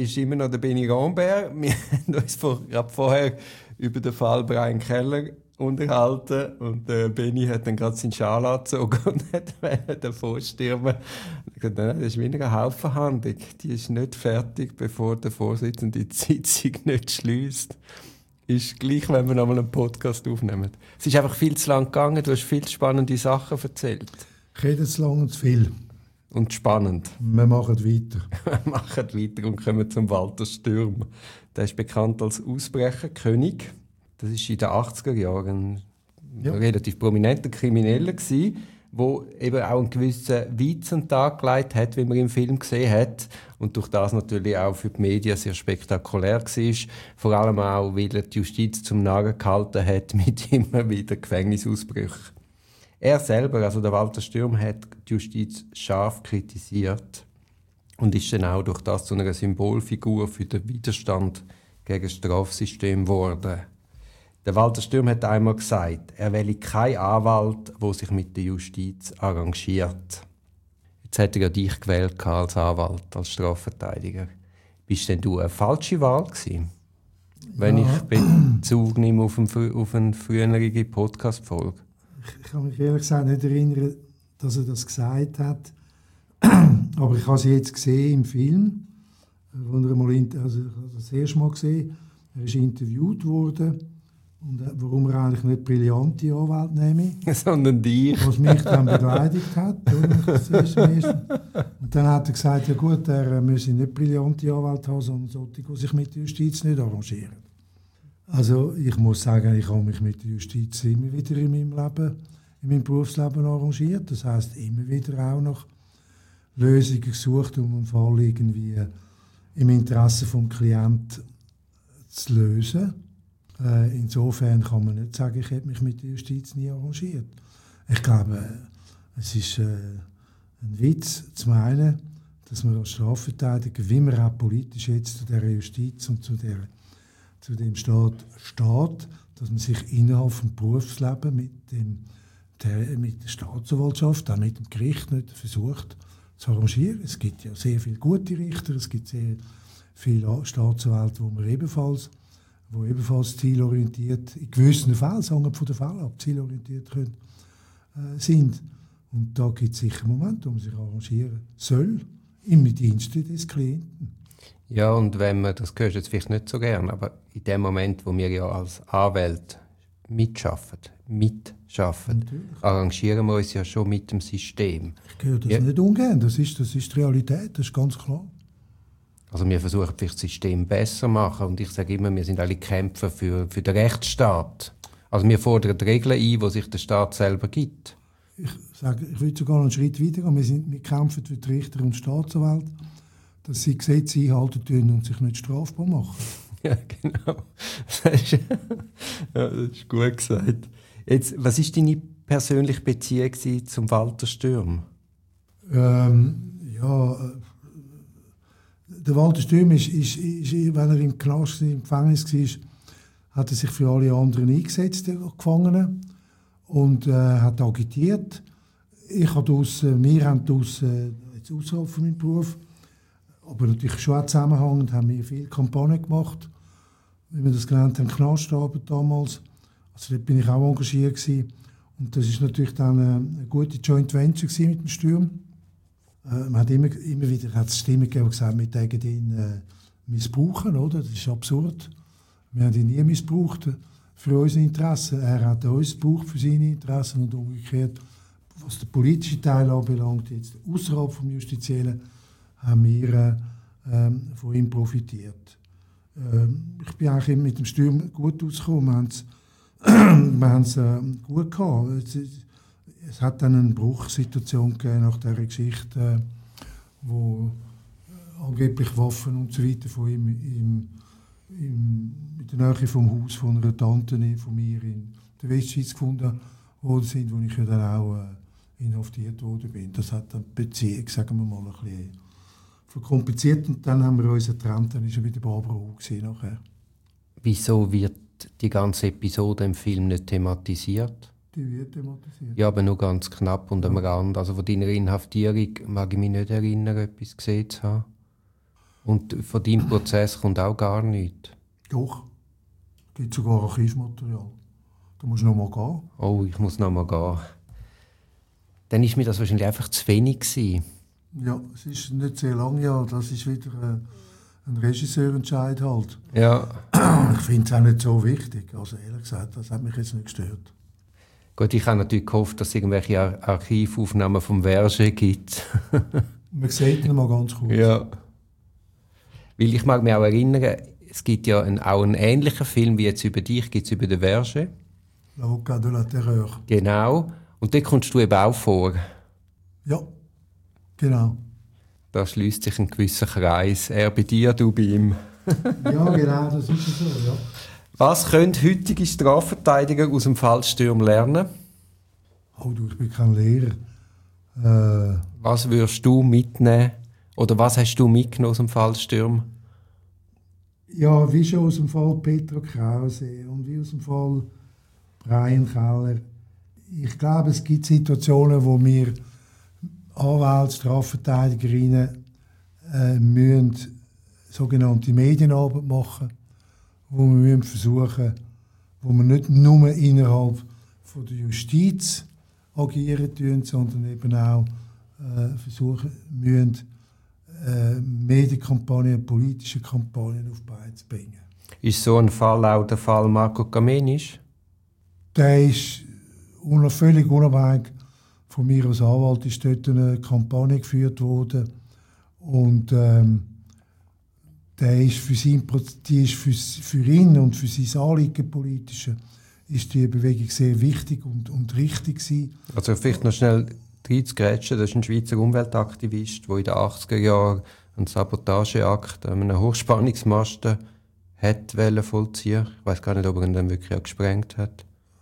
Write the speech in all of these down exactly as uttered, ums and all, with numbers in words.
ist immer noch der Benny Rambert. Wir haben uns vor, gerade vorher über den Fall Brian Keller unterhalten und äh, Benny hat dann gerade seinen Schal angezogen und hat davor stürmen. Ich gesagt, nein, das ist wie eine Haufenhandlung. Die ist nicht fertig, bevor der Vorsitzende die Sitzung nicht schliesst. Ist gleich, wenn wir nochmal einen Podcast aufnehmen. Es ist einfach viel zu lang gegangen, du hast viele spannende Sachen erzählt. Ich rede zu lang und zu viel. Und spannend. Wir machen weiter. Wir machen weiter und kommen zum Walter Stürm. Der ist bekannt als Ausbrecherkönig. Das war in den achtziger Jahren ein ja. relativ prominenter Krimineller gewesen, der eben auch einen gewissen Witz an den Tag gelegt hat, wie man im Film gesehen hat. Und durch das natürlich auch für die Medien sehr spektakulär war. Vor allem auch, weil er die Justiz zum Narren gehalten hat mit immer wieder Gefängnisausbrüchen. Er selber, also der Walter Stürm, hat die Justiz scharf kritisiert und ist dann auch durch das zu einer Symbolfigur für den Widerstand gegen das Strafsystem geworden. Der Walter Stürm hat einmal gesagt, er wähle keinen Anwalt, der sich mit der Justiz arrangiert. Jetzt hat er ja dich gewählt als Anwalt, als Strafverteidiger. Bist denn du eine falsche Wahl gewesen? Wenn ja. ich Bezug nehme auf eine, auf eine frühere Podcast-Folge. Ich kann mich ehrlich gesagt nicht erinnern, dass er das gesagt hat. Aber ich habe sie jetzt gesehen im Film. Wo er mal in, also ich habe das erste Mal gesehen. Er ist interviewt worden. Und warum er eigentlich nicht brillante Anwälte nehme. Sondern dich. Was mich dann beleidigt hat. Und dann hat er gesagt, ja gut, er müsse nicht brillante Anwälte haben, sondern solche, die sich mit der Justiz nicht arrangieren. Also ich muss sagen, ich habe mich mit der Justiz immer wieder in meinem Leben, in meinem Berufsleben arrangiert. Das heisst, immer wieder auch nach Lösungen gesucht, um einen Fall irgendwie im Interesse des Klienten zu lösen. Äh, insofern kann man nicht sagen, ich hätte mich mit der Justiz nie arrangiert. Ich glaube, es ist äh, ein Witz zu meinen, dass man als Strafverteidiger, wie man auch politisch jetzt zu der Justiz und zu der zu dem Staat steht, dass man sich innerhalb des Berufslebens mit, dem, der, mit der Staatsanwaltschaft, auch mit dem Gericht nicht versucht zu arrangieren. Es gibt ja sehr viele gute Richter, es gibt sehr viele Staatsanwälte, wo man ebenfalls, wo ebenfalls zielorientiert, in gewissen Fällen, sagen wir von der Fälle ab, zielorientiert können, äh, sind. Und da gibt es sicher Momente, wo man sich arrangieren soll, im Dienste des Klienten. Ja, und wenn man, das hörst du jetzt vielleicht nicht so gern, aber in dem Moment, wo wir ja als Anwälte mitschaffen, mitschaffen, arrangieren wir uns ja schon mit dem System. Ich höre das ja. nicht ungern, das ist, das ist die Realität, das ist ganz klar. Also wir versuchen vielleicht das System besser zu machen und ich sage immer, wir sind alle Kämpfer für, für den Rechtsstaat. Also wir fordern Regeln ein, die sich der Staat selber gibt. Ich sage, ich würde sogar einen Schritt weiter gehen, wir, sind, wir kämpfen für die Richter und Staatsanwälte, dass sie Gesetze einhalten tun und sich nicht strafbar machen. Ja, genau. Das ist, ja, das ist gut gesagt. Jetzt, was war deine persönliche Beziehung zum Walter Stürm? Ähm, ja, der Walter Stürm ist, ist, ist, wenn er im Knast, im Gefängnis war, hat er sich für alle anderen eingesetzt, die Gefangenen, und äh, hat agitiert. Ich habe das, wir haben das äh, jetzt außerhalb von meinem Beruf, aber natürlich schon auch zusammenhängend, haben wir viele Kampagnen gemacht, wie wir das genannt haben, Knastabend damals. Also dort bin ich auch engagiert gewesen. Und das ist natürlich dann eine gute Joint Venture gewesen mit dem Stürm. Äh, man hat immer, immer wieder hat's Stimmen gegeben, die gesagt, wir täten ihn äh, missbrauchen, oder? Das ist absurd. Wir haben ihn nie missbraucht für unsere Interessen. Er hat uns missbraucht für seine Interessen und umgekehrt. Was den politischen Teil anbelangt, jetzt außerhalb vom Justiziellen, haben wir äh, von ihm profitiert. Ähm, ich bin eigentlich mit dem Stürm gut ausgekommen. Wir haben es äh, gut gehabt. Es, es hat dann eine Bruchsituation gegeben nach dieser Geschichte, äh, wo äh, angeblich Waffen und so weiter von ihm im, im, in der Nähe vom Haus von einer Tante von mir in der Westschweiz gefunden worden sind, wo ich ja dann auch äh, inhaftiert worden bin. Das hat dann die Beziehung, sagen wir mal, ein bisschen verkompliziert. Und dann haben wir uns getrennt, dann war er wieder Barbara Hu nachher. Wieso wird die ganze Episode im Film nicht thematisiert? Die wird thematisiert. Ja, aber nur ganz knapp und am Rand. Also von deiner Inhaftierung mag ich mich nicht erinnern, etwas gesehen zu haben. Und von deinem Prozess kommt auch gar nichts? Doch. Es gibt sogar Archivmaterial. Da musst du noch mal gehen. Oh, ich muss noch mal gehen. Dann war mir das wahrscheinlich einfach zu wenig gewesen. Ja, es ist nicht sehr lang, ja. Das ist wieder äh, ein Regisseurentscheid halt. Ja. Ich finde es auch nicht so wichtig. Also ehrlich gesagt, das hat mich jetzt nicht gestört. Gut, ich habe natürlich gehofft, dass es irgendwelche Ar- Archivaufnahmen vom Verge gibt. Man sieht ihn mal ganz kurz. Ja. Weil ich mag mich auch erinnern, es gibt ja einen, auch einen ähnlichen Film wie jetzt über dich, gibt es über den Verge. L'avocat de la Terreur. Genau. Und dort kommst du eben auch vor. Ja, genau. Da schließt sich ein gewisser Kreis. Er bei dir, du bei ihm. Ja, genau, das ist so, ja. Was können heutige Strafverteidiger aus dem Fallsturm lernen? Oh du, ich bin kein Lehrer. Äh, Was würdest du mitnehmen? Oder was hast du mitgenommen aus dem Fallsturm? ja, wie schon aus dem Fall Petro Krause und wie aus dem Fall Brian Keller. Ich glaube, es gibt Situationen, wo wir Anwälte, Strafverteidigerinnen äh, müssen sogenannte Medienarbeit machen, wo wir müssen versuchen, wo wir nicht nur innerhalb von der Justiz agieren tun, sondern eben auch äh, versuchen müssen, äh, Medienkampagnen, politische Kampagnen auf die Beine zu bringen. Ist so ein Fall auch der Fall Marco Kamenisch? Der ist un- völlig unabhängig von mir als Anwalt, ist dort eine Kampagne geführt worden und ähm, der ist für, sein, die ist für, für ihn und für sein Anliegen politische ist die Bewegung sehr wichtig und, und richtig gewesen. Also vielleicht noch schnell reinzugrätschen, das ist ein Schweizer Umweltaktivist, der in den achtziger Jahren einen Sabotageakt an einem Hochspannungsmasten hat wollen vollziehen. Ich weiß gar nicht, ob er ihn dann wirklich auch gesprengt hat.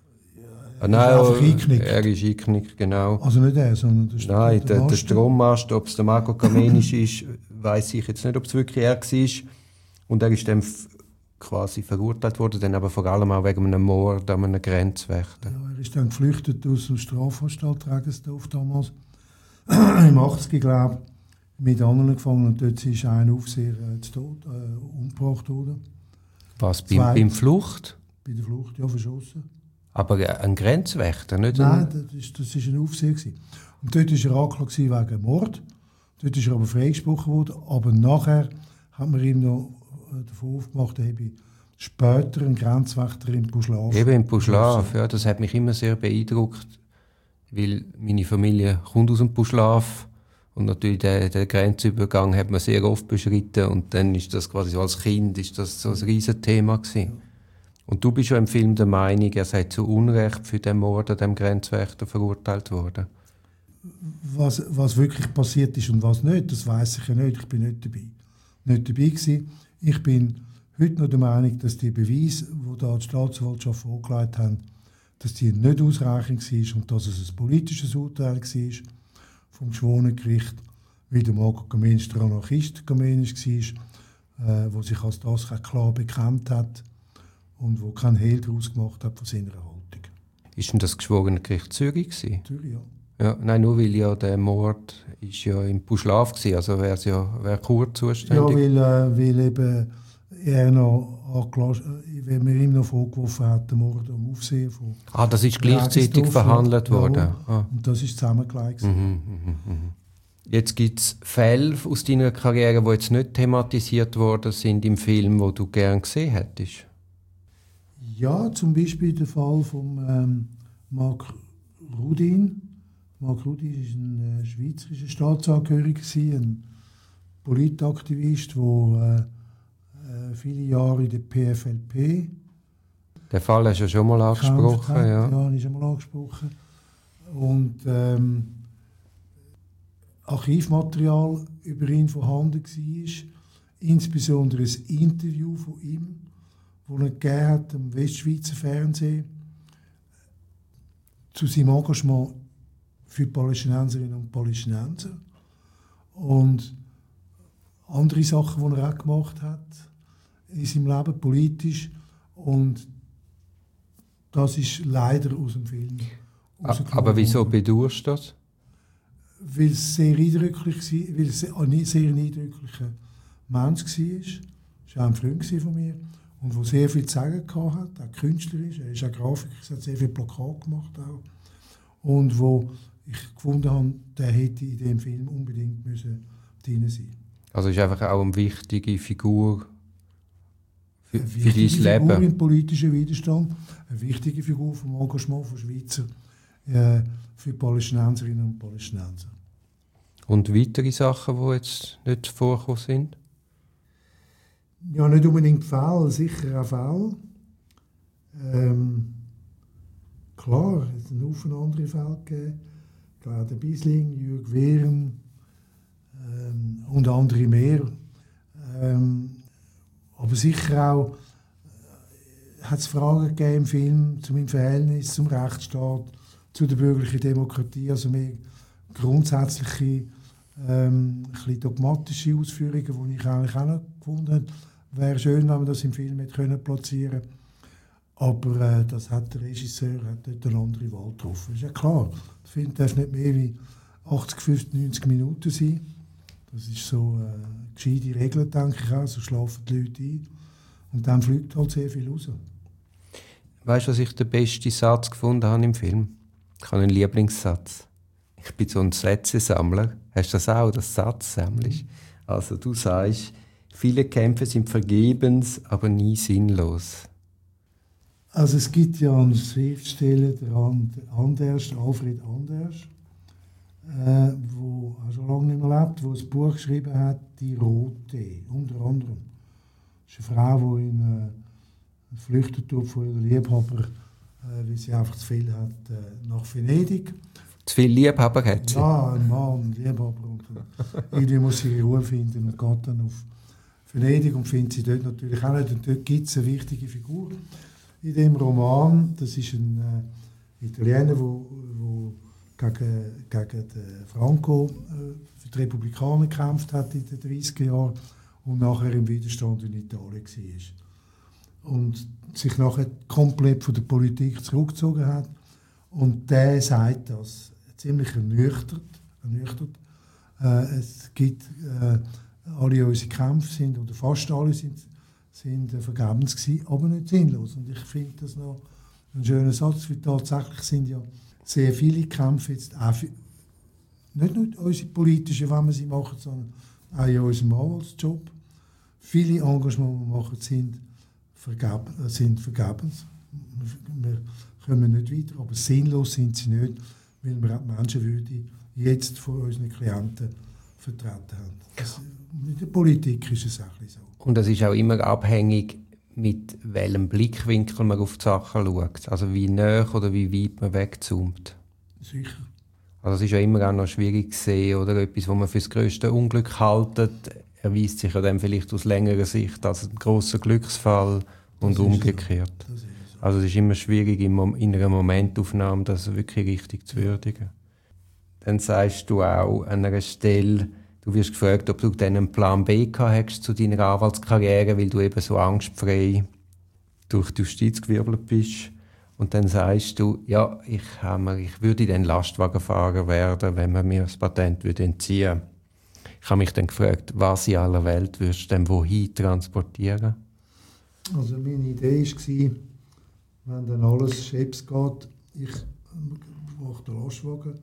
Ah, nein, ist einfach eingeknickt. Er ist eingeknickt, genau. Also nicht er, sondern der, Nein, der, der, der Mast. Strommast, ob es der Marco Kamenisch ist, weiss ich jetzt nicht, ob es wirklich er war. Und er ist dann f- quasi verurteilt worden, dann aber vor allem auch wegen einem Mord an einem Grenzwächter. Ja, er ist dann geflüchtet aus dem Strafanstalt Regensdorf damals. Im achtziger, glaube ich, mit anderen gefangen. Und dort ist ein Aufseher äh, zu Tod, äh, umgebracht worden. Was, beim, Zwei. beim Flucht? Bei der Flucht, ja, verschossen. Aber ein Grenzwächter, nicht Nein, ein... das ist, das ist ein Aufseher gewesen. Und dort war er angeklagt wegen Mord. Dort ist er aber freigesprochen worden. Aber nachher hat man ihm noch äh, davon aufgemacht, er habe später einen Grenzwächter in Buschlaf. Eben in Buschlaf, ja, das hat mich immer sehr beeindruckt, weil meine Familie kommt aus dem Buschlaf und natürlich den, den Grenzübergang hat man sehr oft beschritten und dann ist das quasi so als Kind ist das so ein Riesenthema gewesen. Und du bist ja im Film der Meinung, er sei zu Unrecht für den Mord an dem Grenzwächter verurteilt worden. Was, was wirklich passiert ist und was nicht, das weiss ich ja nicht. Ich bin nicht dabei. Nicht dabei gewesen. Ich bin heute noch der Meinung, dass die Beweise, die da die Staatsanwaltschaft vorgelegt haben, dass die nicht ausreichend war und dass es ein politisches Urteil war vom Geschworenengericht, wie der Marco Kamenisch der Anarchist Kamenisch war, äh, der sich als das klar bekannt hat und der keinen Hehl daraus gemacht hat von seiner Haltung. Ist denn das Geschworenengericht Zürich gewesen? Natürlich, ja. Ja, nein, nur weil ja der Mord ist ja im Buschlaf gewesen, also wäre es ja wär Chur zuständig. Ja, weil, äh, weil eben er noch angeklagt, äh, wenn man ihm noch vorgeworfen hat, den Mord am Aufsehen von Ah, das ist gleichzeitig Regensdorf, verhandelt ja, worden. Ah. Und das ist zusammengelegt. Mhm, mhm, mhm. Jetzt gibt es Fälle aus deiner Karriere, die jetzt nicht thematisiert worden sind im Film, wo du gerne gesehen hättest. Ja, zum Beispiel der Fall von ähm, Marc Rudin. Marc Rudin war ein äh, schweizerischer Staatsangehöriger, ein Politaktivist, der äh, äh, viele Jahre in der P F L P Den Fall hast du ja schon mal angesprochen. hat. Ja. Ja, habe ich schon mal angesprochen. Und ähm, Archivmaterial über ihn vorhanden war, insbesondere ein Interview von ihm, das er gegeben hat im Westschweizer Fernsehen zu seinem Engagement für Palästinenserinnen und Palästinenser und andere Sachen, die er auch gemacht hat in seinem Leben, politisch. Und das ist leider aus dem Film rausgekommen. Aber wieso bedauerst du das? Weil es sehr eindrücklich war, weil es ein sehr eindrücklicher Mensch war. Er war auch ein Freund von mir. Und der sehr viel zu sagen hatte, auch Künstler ist. Er ist auch Grafiker, er hat sehr viele Plakate gemacht. Auch. Und wo ich gefunden habe, der hätte in diesem Film unbedingt müssen drin sein. Also ist einfach auch eine wichtige Figur für, eine für dein Leben. Leben. Figur im politischen Widerstand, eine wichtige Figur vom Engagement von Schweizer äh, für Palästinenserinnen und Palästinenser. Und weitere Sachen, die jetzt nicht vorgekommen sind? Ja, nicht unbedingt Fälle, sicher auch Fälle. Ähm, klar, es hat einen Haufen andere Fälle gegeben. Claude Biesling, Jürg Wehren ähm, und andere mehr. Ähm, aber sicher auch äh, hat es Fragen gegeben im Film zu meinem Verhältnis zum Rechtsstaat, zu der bürgerlichen Demokratie, also mehr grundsätzliche, ähm, ein bisschen dogmatische Ausführungen, die ich eigentlich auch noch gefunden habe. Wäre schön, wenn man das im Film hätte können platzieren. Aber äh, das hat der Regisseur hat dort eine andere Wahl getroffen. Ist ja klar, der Film darf nicht mehr wie achtzig, fünfzig, neunzig Minuten sein. Das ist so eine äh, gescheite Regel, denke ich auch. So schlafen die Leute ein. Und dann fliegt halt sehr viel raus. Weißt du, was ich den besten Satz gefunden habe im Film? Ich habe einen Lieblingssatz. Ich bin so ein Sätzesammler. Hast du das auch, das Satzsammlung? Mhm. Also du sagst, viele Kämpfe sind vergebens, aber nie sinnlos. Also es gibt ja an Schriftsteller, der Anders, Alfred Anders, äh, wo er schon lange nicht mehr lebt, der ein Buch geschrieben hat, «Die Rote», unter anderem. Das ist eine Frau, die ihn äh, flüchtet von ihrem Liebhaber, äh, weil sie einfach zu viel hat, äh, nach Venedig. Zu viel Liebhaber hat sie? Ja, ein Mann, ein Liebhaber. Und, äh, irgendwie muss sie ihre Ruhe finden und geht dann auf Venedig und findet sie dort natürlich auch nicht. Und dort gibt es eine wichtige Figur in dem Roman. Das ist ein äh, Italiener, der gegen, gegen den Franco äh, für die Republikaner gekämpft hat in den dreißiger Jahren und nachher im Widerstand in Italien war. Und sich nachher komplett von der Politik zurückgezogen hat. Und der sagt das ziemlich ernüchtert. ernüchtert. Äh, es gibt, äh, alle unsere Kämpfe sind, oder fast alle sind, sind äh, vergebens gewesen, aber nicht sinnlos. Und ich finde das noch ein schöner Satz, weil tatsächlich sind ja sehr viele Kämpfe jetzt auch für, nicht nur unsere politischen, wenn wir sie machen, sondern auch in unserem Anwaltsjob. Viele Engagements, die wir machen, sind, vergeb, sind vergebens. Wir kommen nicht weiter, aber sinnlos sind sie nicht, weil wir auch die Menschenwürde jetzt von unseren Klienten vertreten haben. Das, mit der Politik ist es auch so. Und es ist auch immer abhängig, mit welchem Blickwinkel man auf die Sachen schaut. Also wie nah oder wie weit man wegzoomt. Sicher. Also es ist ja immer auch noch schwierig zu sehen, oder etwas, was man für das grösste Unglück haltet, erweist sich ja dann vielleicht aus längerer Sicht als ein grosser Glücksfall und das umgekehrt. So. So. Also es ist immer schwierig, in einer Momentaufnahme das wirklich richtig zu würdigen. Dann sagst du auch an einer Stelle, du wirst gefragt, ob du dann einen Plan B gehabt hast zu deiner Anwaltskarriere, weil du eben so angstfrei durch die Justiz gewirbelt bist. Und dann sagst du, ja, ich, habe, ich würde dann Lastwagenfahrer werden, wenn man mir das Patent würde entziehen würde. Ich habe mich dann gefragt, was in aller Welt würdest du denn wohin transportieren? Also meine Idee war, wenn dann alles Schäps geht, ich mache den Lastwagen,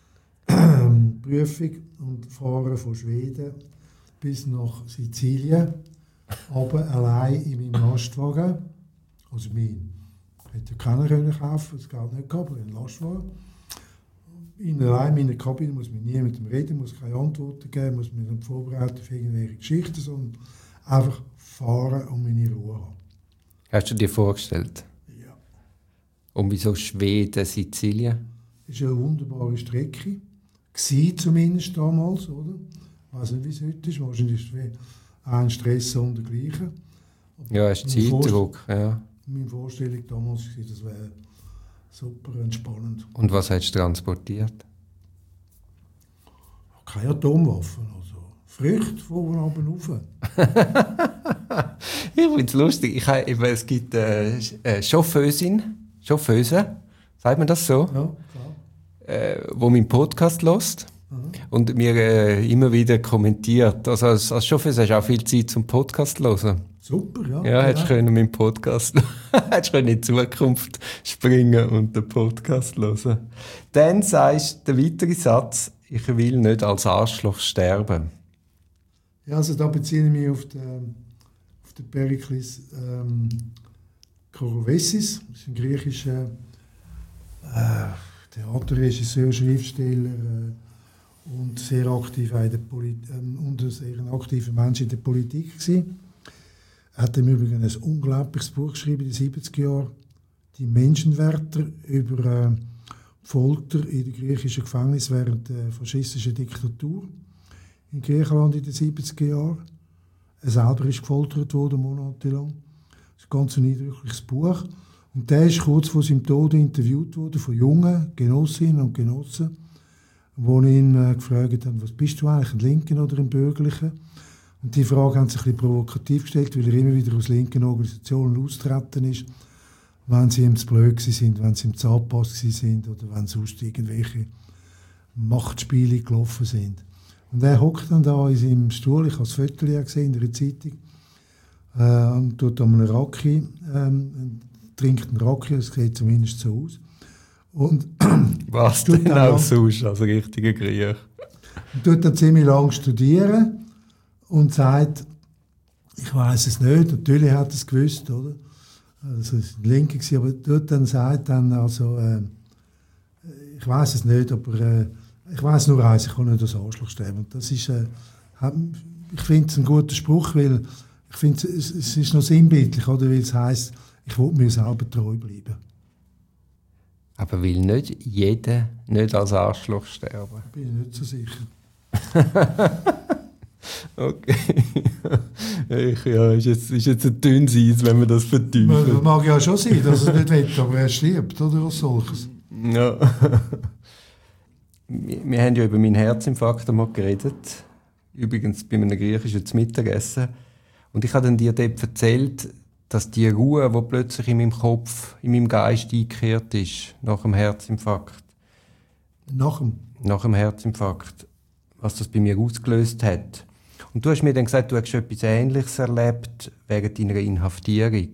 Prüfung und fahre von Schweden bis nach Sizilien, aber allein in meinem Lastwagen, also mein, ich hätte keiner können kaufen, das Geld nicht gehabt, aber einen Lastwagen. In allein in meiner Kabine muss man nie mit ihm reden, muss keine Antworten geben, muss mich nicht vorbereiten für irgendwelche Geschichten, sondern einfach fahren und meine Ruhe haben. Hast du dir vorgestellt? Ja. Und wieso Schweden, Sizilien? Das ist eine wunderbare Strecke. War zumindest damals, oder? Ich weiß nicht, wie es heute ist. Wahrscheinlich ist es ein Stress und dergleichen. Ja, es ist Zeitdruck. Ja. Meine Vorstellung damals war, das wäre super entspannend. Und was hast du transportiert? Keine Atomwaffen, also Früchte von oben rauf. Ich finde es lustig. Ich habe, es gibt eine äh, Chauffeusin, Chauffeuse, sagt man das so? Ja, klar. Äh, wo meinen Podcast hört. Mhm. Und mir äh, immer wieder kommentiert. Also als, als Chauffeur hast du auch viel Zeit zum Podcast zu hören. Super, ja. Ja, hättest du meinen Podcast hättest du in die Zukunft springen und den Podcast hören. Dann sagst du den weiteren Satz, ich will nicht als Arschloch sterben. Ja, also da beziehe ich mich auf den, auf den Perikles ähm, Kourouvesis. Das ist ein griechischer äh, Theaterregisseur, Schriftsteller äh, und sehr aktiv in der Poli- äh, und ein sehr aktiver Mensch in der Politik gewesen. Er hat im Übrigen ein unglaubliches Buch geschrieben in den siebziger Jahren, «Die Menschenwärter», über äh, Folter in den griechischen Gefängnissen während der faschistischen Diktatur in Griechenland in den siebziger Jahren. Er selber ist gefoltert worden, monatelang. Das ist ein ganz eindrückliches Buch. Und der ist kurz vor seinem Tod interviewt worden von jungen Genossinnen und Genossen, die ihn äh, gefragt haben, was bist du eigentlich, ein Linken oder ein Bürgerlicher? Und die Frage haben sie ein bisschen provokativ gestellt, weil er immer wieder aus linken Organisationen austreten ist, wenn sie ihm zu blöd sind, wenn sie ihm zu angepasst sind oder wenn sonst irgendwelche Machtspiele gelaufen sind. Und er hockt dann da in seinem Stuhl, ich habe das Foto gesehen in der Zeitung, äh, und tut an einem Raki, ähm, trinkt einen Raki, das sieht zumindest so aus. Und was denn auch sonst als richtiger Griech? Und tut dann ziemlich lang studieren und sagt, ich weiß es nicht, natürlich hat er es gewusst, oder? Also es war ein Linke, aber dort dann sagt dann, also, äh, ich weiß es nicht, aber äh, ich weiß nur eins, ich kann nicht als Arschloch sterben. Und das ist, äh, ich finde es ein guter Spruch, weil ich finde es, es ist noch sinnbildlich, oder? Weil es heisst, ich will mir selber treu bleiben. Aber will nicht jeder nicht als Arschloch sterben? Bin ich nicht so sicher. Okay. ich, ja, ist jetzt, ist jetzt ein dünnes Eis, wenn man das verteufelt. Man mag ja schon sein, dass er nicht will, aber er stirbt, oder was solches. Ja. wir, wir haben ja über meinen Herzinfarkt einmal geredet. Übrigens bei einem griechischen Mittagessen. Und ich habe dann dir dort erzählt, dass die Ruhe, die plötzlich in meinem Kopf, in meinem Geist eingekehrt ist, nach dem Herzinfarkt. Nach dem? Nach dem Herzinfarkt. Was das bei mir ausgelöst hat. Und du hast mir dann gesagt, du hast etwas Ähnliches erlebt während deiner Inhaftierung.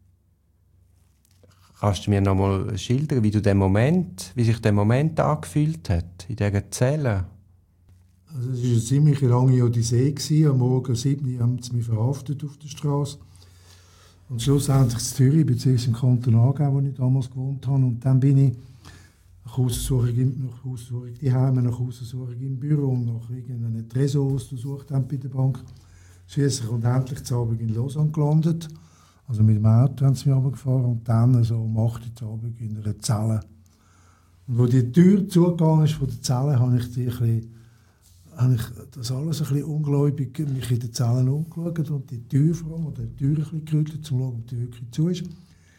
Kannst du mir noch mal schildern, wie du den Moment, wie sich der Moment angefühlt hat in dieser Zelle? Also es war eine ziemlich lange Odyssee. Am Morgen um sieben Uhr haben sie mich verhaftet auf der Straße. Und schlussendlich in Zürich, beziehungsweise im Kanton Aargau, wo ich damals gewohnt habe. Und dann bin ich nach Haussuchung die Heime, nach Haussuchung im Büro und nach irgendeinem Tresor ausgesucht haben bei der Bank. Schliesslich und endlich zu Abend in Lausanne gelandet. Also mit dem Auto haben sie mich runtergefahren und dann so um acht Uhr Abend in einer Zelle. Und wo die Tür zugegangen ist von der Zelle, habe ich, die ein bisschen, habe ich das alles ein bisschen ungläubig mich in der Zelle umgeschaut und die Tür vor allem, oder die Tür ein bisschen gerüttelt, um zu schauen, ob die wirklich zu ist.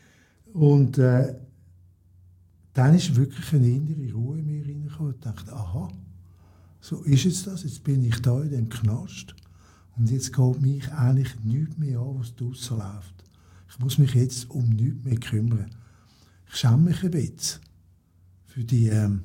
Und äh, dann ist wirklich eine innere Ruhe in mir reingekommen. Ich dachte, aha, so ist jetzt das. Jetzt bin ich da in dem Knast. Und jetzt geht mich eigentlich nichts mehr an, was draussen läuft. Ich muss mich jetzt um nichts mehr kümmern. Ich schäme mich ein bisschen für die, ähm,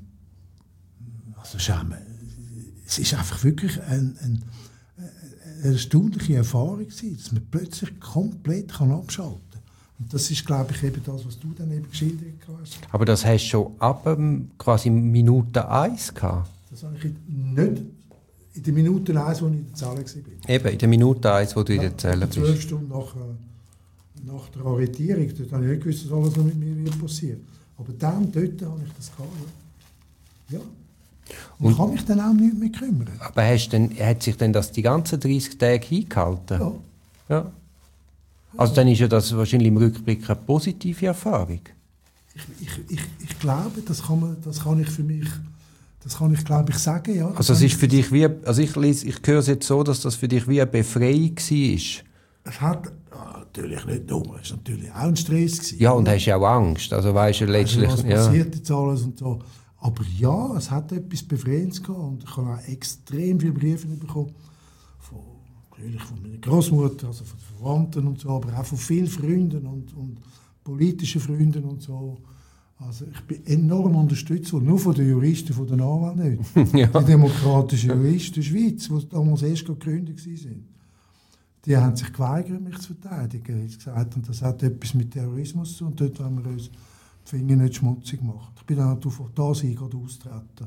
also schäme. Es ist einfach wirklich ein, ein, eine erstaunliche Erfahrung gewesen, dass man plötzlich komplett abschalten kann. Und das ist, glaube ich, eben das, was du dann eben geschildert hast. Aber das hast du schon ab ähm, quasi Minute eins gehabt? Das habe ich nicht in der Minute eins, wo ich in der Zelle war. Eben, in der Minute eins, wo du ja, in der Zelle bist. Zwölf Stunden nach, äh, nach der Arretierung. Dort habe ich nicht gewusst, dass alles noch mit mir passiert. Aber dann, dort habe ich das gehabt. Ja. ja. Und ich kann mich dann auch nicht mehr kümmern. Aber hast denn, hat sich denn das die ganzen dreißig Tage eingehalten? Ja. ja. Also dann ist ja das wahrscheinlich im Rückblick eine positive Erfahrung. Ich, ich, ich, ich glaube, das kann, man, das kann ich für mich, das kann ich glaube ich sagen, ja. Also es ist für dich wie, also ich lese, ich höre es jetzt so, dass das für dich wie eine Befreiung war. Es hat ja, natürlich nicht nur, es war natürlich auch ein Stress gewesen. Ja, und hast ja auch Angst, also weißt du letztlich, also, was ja. passiert jetzt alles und so. Aber ja, es hat etwas Befreiendes gehabt und ich habe auch extrem viele Briefe bekommen. Natürlich von meiner Großmutter, also von den Verwandten und so, aber auch von vielen Freunden und, und politischen Freunden und so, Also ich bin enorm unterstützt worden, nur von den Juristen, von den Anwälten nicht. Ja. Die demokratischen Juristen der Schweiz, die damals erst gegründet waren, die haben sich geweigert, mich zu verteidigen. Sie gesagt, das hat etwas mit Terrorismus zu tun und dort wollen wir uns die Finger nicht schmutzig machen. Ich bin dann auf das gerade austreten.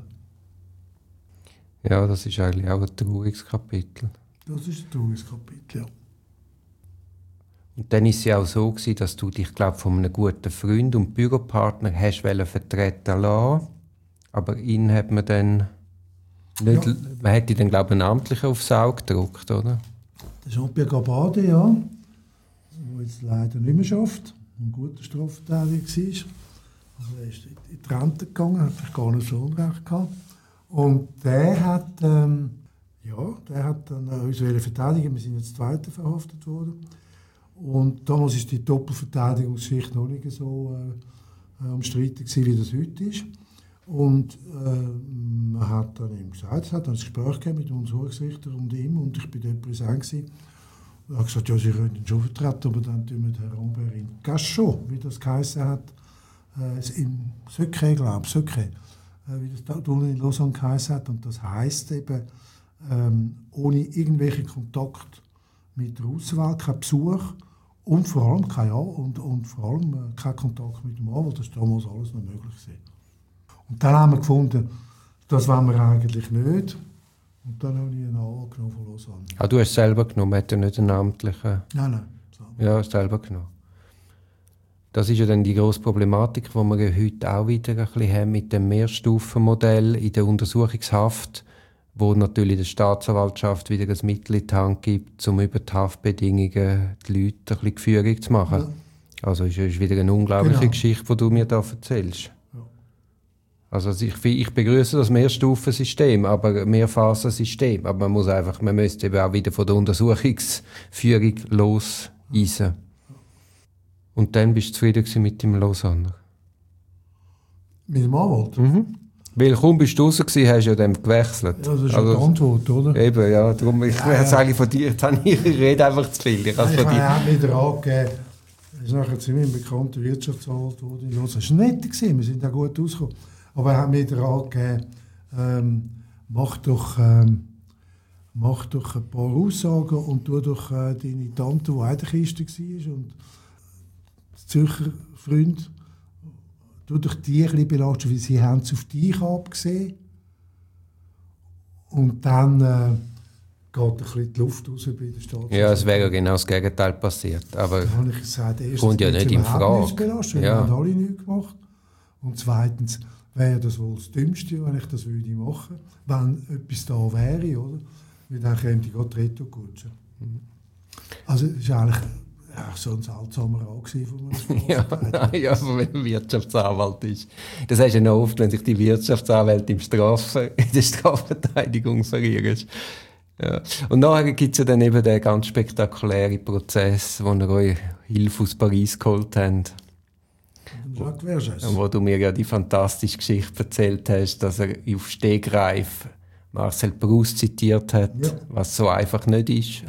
Ja, das ist eigentlich auch ein trauriges Kapitel. Das ist ein trauriges Kapitel, ja. Und dann war es ja auch so gewesen, dass du dich, glaube von einem guten Freund und Büropartner hast vertreten lassen. Aber ihn hat man dann nicht, ja. Man hat ihn dann, glaube ich, einen Amtlichen aufs Auge gedruckt, oder? Der Jean-Pierre Gabade, ja, der jetzt leider nicht mehr schafft, ein guter Strafverteidiger war. Also er ist in die Rente gegangen, hat vielleicht gar nicht so Unrecht gehabt. Und der hat, ähm, ja, der hat dann uns verteidigen. Wir sind jetzt Zweiter verhaftet worden. Und damals war die Doppelverteidigungsgeschichte noch nicht so äh, umstritten gewesen, wie das heute ist. Und äh, man hat dann ihm gesagt, es hat ein Gespräch mit unserem Hochrichter und ihm, und ich war dort präsent gewesen. Er hat gesagt, ja, Sie können ihn schon vertreten, aber dann tun wir Herrn Rambert in Cachot, wie das geheißen hat, äh, im Secret, glaube ich, Secret, äh, wie das da in Lausanne geheißen hat. Und das heisst eben, ähm, ohne irgendwelchen Kontakt mit der Auswahl, kein Besuch und vor allem kein, ja, und, und vor allem äh, kein Kontakt mit dem Anwalt. Das war damals alles noch möglich gewesen. Und dann haben wir gefunden, das wollen wir eigentlich nicht. Und dann habe ich einen Anwalt genommen von Lausanne. Ah, du hast es selber genommen, hat er nicht einen amtlichen? Nein, nein. Selber. Ja, selber genommen. Das ist ja dann die grosse Problematik, die wir heute auch wieder ein bisschen haben mit dem Mehrstufenmodell in der Untersuchungshaft, wo natürlich der Staatsanwaltschaft wieder ein Mittel in die Hand gibt, um über die Haftbedingungen die Leute ein bisschen geführig zu machen. Ja. Also es ist wieder eine unglaubliche genau. Geschichte, die du mir da erzählst. Also ich, ich begrüße das Mehrstufensystem, aber Mehrphasensystem. Aber man muss einfach, man müsste eben auch wieder von der Untersuchungsführung loseisen. Und dann bist du zufrieden mit dem Lausanner? Mit dem Anwalt? Mhm. Weil kaum bist du raus gewesen, hast du ja dann gewechselt. Ja, das ist also, eine Antwort, oder? Eben, ja. Darum, ich ja, ja. eigentlich von dir, jetzt habe ich, ich rede einfach zu viel. Ich, ja, ich habe mir angegeben, er ist nachher ziemlich ein bekannter Wirtschaftsanwalt geworden. Das war nett, wir sind auch gut rausgekommen. Aber er hat mir angegeben, ähm, mach, doch, ähm, mach doch ein paar Aussagen und tu doch äh, deine Tante, die auch in der Kiste war, und der Zürcher Freund, tu doch die ein bisschen belasten, weil sie haben es auf dich abgesehen. Und dann äh, geht ein bisschen die Luft raus bei der Stadt. Ja, es wäre ja genau das Gegenteil passiert. Aber dann habe ich gesagt, erstens, kommt ja nicht in Frage. Belastet, ja. Wir haben alle nichts gemacht. Und zweitens wäre das wohl das Dümmste, wenn ich das würde machen würde, wenn etwas da wäre, oder? Weil dann käme die gerade Retourkutsche. Mhm. Also es war eigentlich ja, so ein seltsamer Rat von mir. Ja, nein, ja, aber wenn er Wirtschaftsanwalt ist. Das hast du ja noch oft, wenn sich die Wirtschaftsanwälte im Strafen, in der Strafverteidigung verirren. Ja. Und nachher gibt es ja dann eben den ganz spektakulären Prozess, wo ihr euch Hilfe aus Paris geholt habt. Und wo du mir ja die fantastische Geschichte erzählt hast, dass er auf Stegreif Marcel Proust zitiert hat, ja. Was so einfach nicht ist.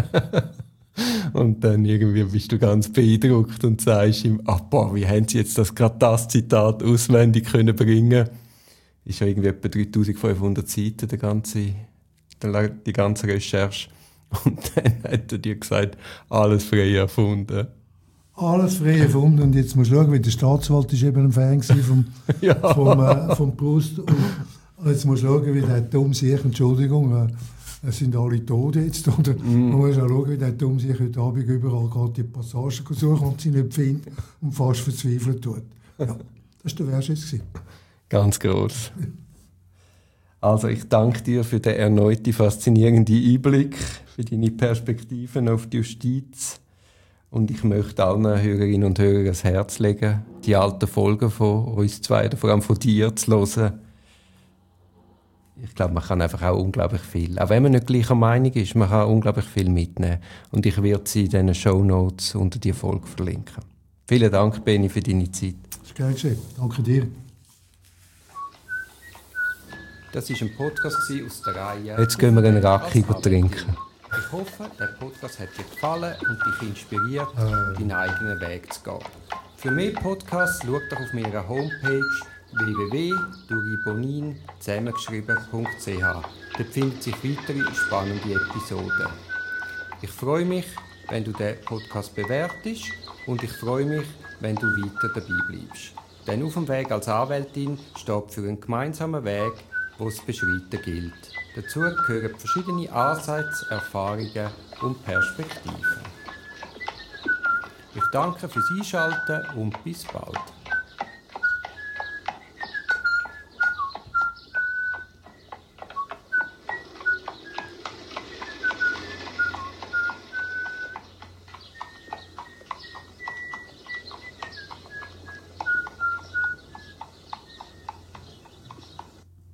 Und dann irgendwie bist du ganz beeindruckt und sagst ihm, ah, boah, wie haben sie jetzt das gerade das Zitat auswendig können bringen? Ist ja irgendwie etwa dreitausendfünfhundert Seiten, der ganze, die ganze Recherche. Und dann hat er dir gesagt, alles frei erfunden. Alles frei erfunden. Und jetzt musst du schauen, wie der Staatsanwalt ist eben ein Fan vom, ja. vom, äh, vom Proust. Und jetzt musst du schauen, wie der dumm sich, Entschuldigung, äh, es sind alle tot jetzt. Oder? Mm. Man muss auch schauen, wie der dumm sich heute Abend überall gerade die Passagen suchen und sie nicht findet und fast verzweifelt tut. Ja, das war der Vers jetzt. Ganz gross. Also ich danke dir für den erneuten faszinierenden Einblick, für deine Perspektiven auf die Justiz. Und ich möchte allen Hörerinnen und Hörern ans Herz legen, die alten Folgen von uns zwei, vor allem von dir, zu hören. Ich glaube, man kann einfach auch unglaublich viel, auch wenn man nicht gleicher Meinung ist, man kann unglaublich viel mitnehmen. Und ich werde sie in den Shownotes unter die Folge verlinken. Vielen Dank, Benni, für deine Zeit. Das ist geil geschehen. Danke dir. Das war ein Podcast aus der Reihe. Jetzt gehen wir einen Raki trinken. Ich hoffe, der Podcast hat dir gefallen und dich inspiriert, äh. deinen eigenen Weg zu gehen. Für mehr Podcasts schaut doch auf meiner Homepage w w w punkt duribonin zusammengeschrieben punkt c h. Dort finden sich weitere spannende Episoden. Ich freue mich, wenn du den Podcast bewertest und ich freue mich, wenn du weiter dabei bleibst. Denn auf dem Weg als Anwältin steht für einen gemeinsamen Weg, den es zu beschreiten gilt. Dazu gehören verschiedene Ansätze, Erfahrungen und Perspektiven. Ich danke fürs Einschalten und bis bald.